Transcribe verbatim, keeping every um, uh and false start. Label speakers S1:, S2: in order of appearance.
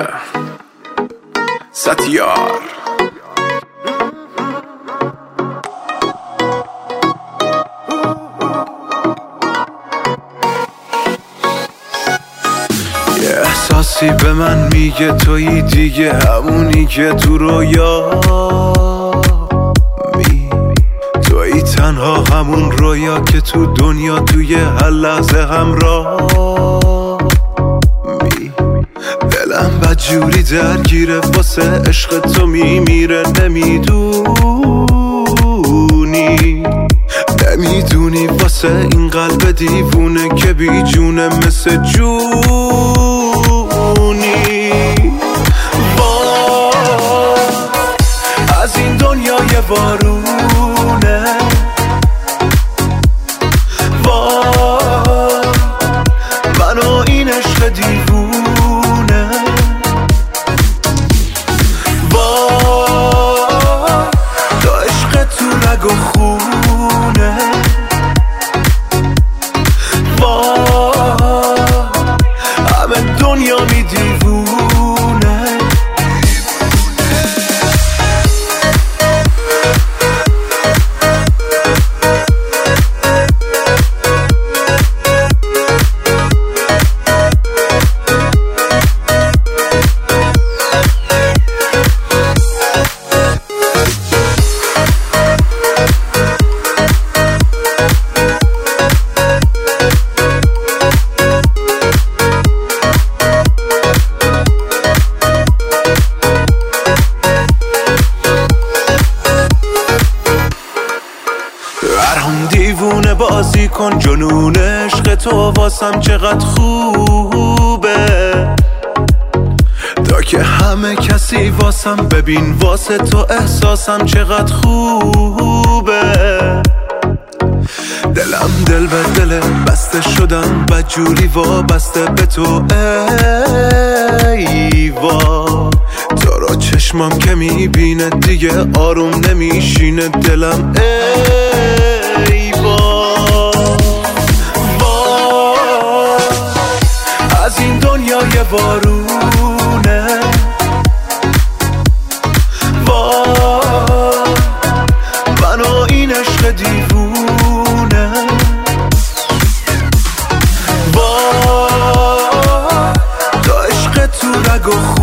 S1: yeah. Satyar یه احساسی به من میگه تویی دیگه، همونی که تو رویا می تویی، تنها همون رویا که تو دنیا توی هر لحظه همراه می. دلم بدجوری درگیره واسه عشق تو میمیره، نمیدونی نمیدونی واسه این قلب دیوونه که بی جونه مثل جونی. وای از این دنیای وارونه، وای منو این عشق دیوونه، وای تو عشق تو رگ و خونه، وای همه دنیا می دیوونه. برام دیوونه بازی کن، جنون عشق تو واسم چقدر خوبه، تا که همه کسی واسم ببین واسه تو احساسم چقدر خوبه. دلم دل به دل بسته شدم بدجوری وابسته به تو، ای وا تو رو چشمم که میبینه دیگه آروم نمیشینه دلم، ای وا وا از این دنیای وارونه، وا منو این عشق دیوونه، وا تو عشق تو رگ و